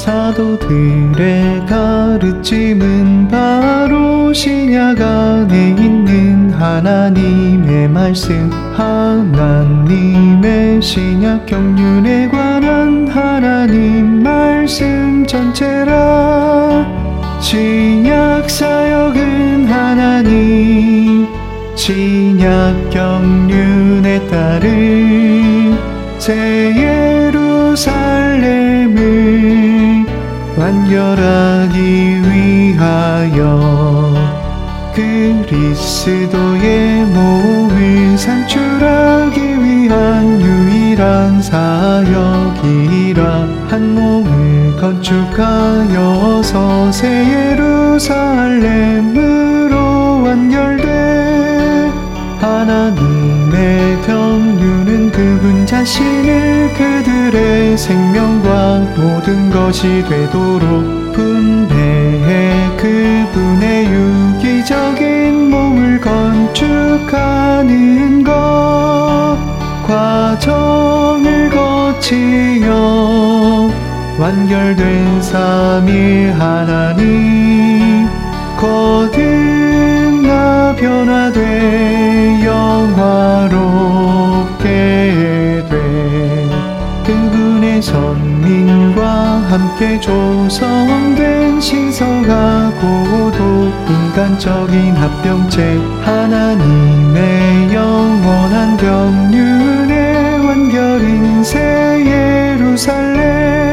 사도들의 가르침은 바로 신약 안에 있는 하나님의 말씀, 하나님의 신약 경륜에 관한 하나님 말씀 전체라. 신약 사역은 하나님 신약 경륜에 따른 새 예루살렘을 완결하기 위하여 그리스도의 몸을 산출하기 위한 유일한 사역이라. 한 몸을 건축하여서 새 예루살렘으로 완결돼 하나님의 경륜은 그분 자신을 그들의 생명과 모든 것이 되도록 분배해 그분의 유기적인 몸을 건축하는 것. 과정을 거치어 완결된 삼위 하나님, 거듭나 변화돼 영화롭게 돼 그분의 선민과 함께 조성된 신성하고도 인간적인 합병체 하나님의 영원한 경륜의 완결인 새 예루살렘.